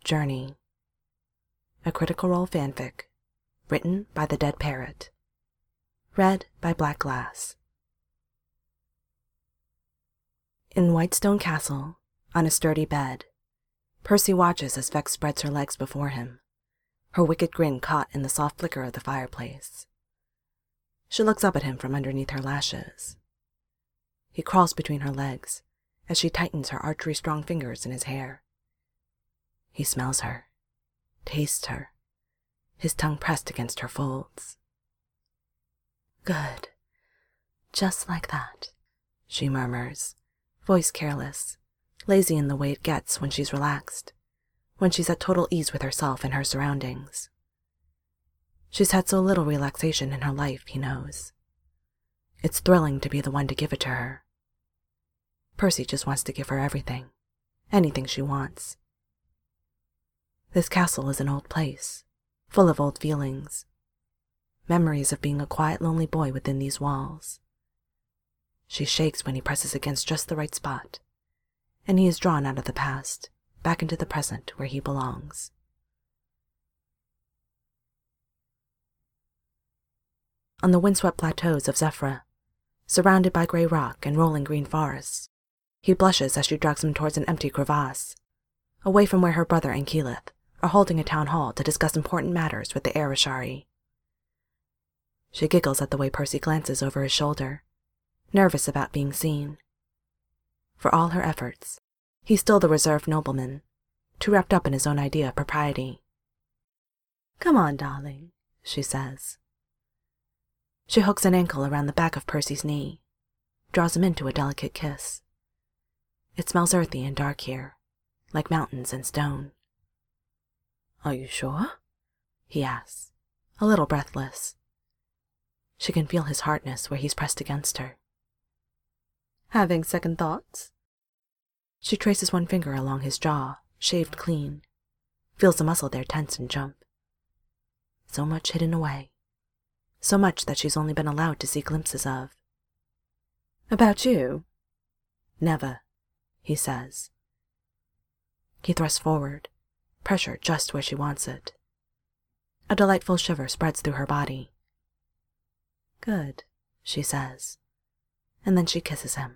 Journey. A Critical Role fanfic, written by The Dead Parrot. Read by Black Glass. In Whitestone Castle, on a sturdy bed, Percy watches as Vex spreads her legs before him, her wicked grin caught in the soft flicker of the fireplace. She looks up at him from underneath her lashes. He crawls between her legs as she tightens her archery-strong fingers in his hair. He smells her, tastes her, his tongue pressed against her folds. "Good. Just like that," she murmurs, voice careless, lazy in the way it gets when she's relaxed, when she's at total ease with herself and her surroundings. She's had so little relaxation in her life, he knows. It's thrilling to be the one to give it to her. Percy just wants to give her everything, anything she wants. This castle is an old place, full of old feelings, memories of being a quiet, lonely boy within these walls. She shakes when he presses against just the right spot, and he is drawn out of the past, back into the present where he belongs. On the windswept plateaus of Zephyra, surrounded by grey rock and rolling green forests, he blushes as she drags him towards an empty crevasse, away from where her brother and Keyleth are holding a town hall to discuss important matters with the Arashari. She giggles at the way Percy glances over his shoulder, nervous about being seen. For all her efforts, he's still the reserved nobleman, too wrapped up in his own idea of propriety. "Come on, darling," she says. She hooks an ankle around the back of Percy's knee, draws him into a delicate kiss. It smells earthy and dark here, like mountains and stone. "Are you sure?" he asks, a little breathless. She can feel his hardness where he's pressed against her. "Having second thoughts?" She traces one finger along his jaw, shaved clean, feels the muscle there tense and jump. So much hidden away, so much that she's only been allowed to see glimpses of. "About you?" "Never," he says. He thrusts forward, pressure just where she wants it. A delightful shiver spreads through her body. "Good," she says, and then she kisses him.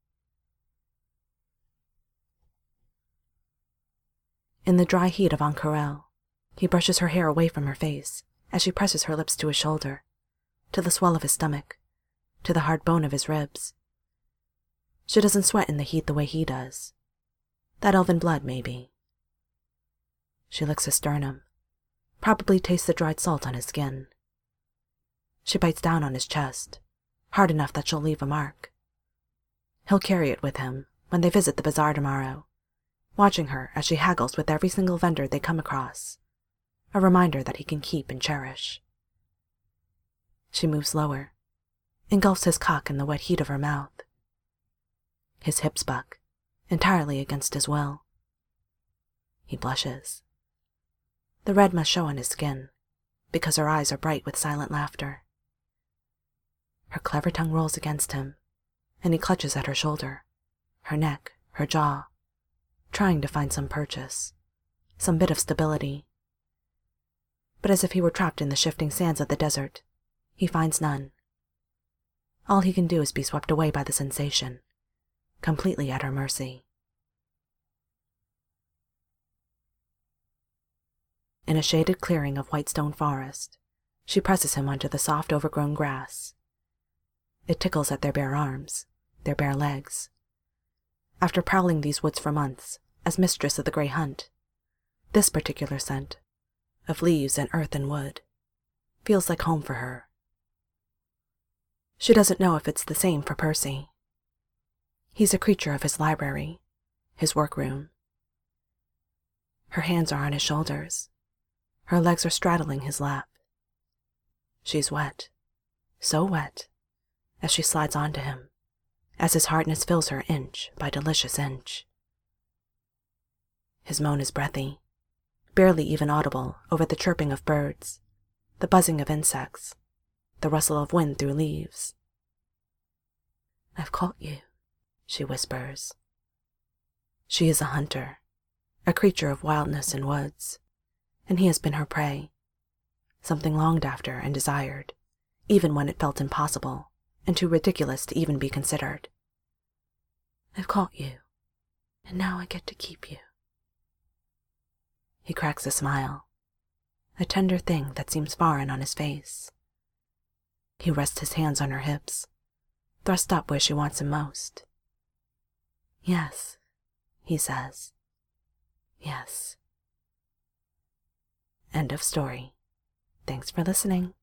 In the dry heat of Ank'Harel, he brushes her hair away from her face as she presses her lips to his shoulder, to the swell of his stomach, to the hard bone of his ribs. She doesn't sweat in the heat the way he does. That elven blood, maybe. She licks his sternum, probably tastes the dried salt on his skin. She bites down on his chest, hard enough that she'll leave a mark. He'll carry it with him when they visit the bazaar tomorrow, watching her as she haggles with every single vendor they come across, a reminder that he can keep and cherish. She moves lower, engulfs his cock in the wet heat of her mouth. His hips buck, entirely against his will. He blushes. The red must show on his skin, because her eyes are bright with silent laughter. Her clever tongue rolls against him, and he clutches at her shoulder, her neck, her jaw, trying to find some purchase, some bit of stability. But as if he were trapped in the shifting sands of the desert, he finds none. All he can do is be swept away by the sensation, completely at her mercy. In a shaded clearing of Whitestone forest, she presses him onto the soft overgrown grass. It tickles at their bare arms, their bare legs. After prowling these woods for months, as mistress of the Grey Hunt, this particular scent, of leaves and earth and wood, feels like home for her. She doesn't know if it's the same for Percy. He's a creature of his library, his workroom. Her hands are on his shoulders. Her legs are straddling his lap. She's wet, so wet, as she slides onto him, as his hardness fills her inch by delicious inch. His moan is breathy, barely even audible over the chirping of birds, the buzzing of insects, the rustle of wind through leaves. "I've caught you," she whispers. She is a hunter, a creature of wildness and woods, and he has been her prey, something longed after and desired, even when it felt impossible and too ridiculous to even be considered. I've caught you, and now I get to keep you. He cracks a smile, a tender thing that seems foreign on his face. He rests his hands on her hips, thrust up where she wants him most. Yes, he says. Yes. End of story. Thanks for listening.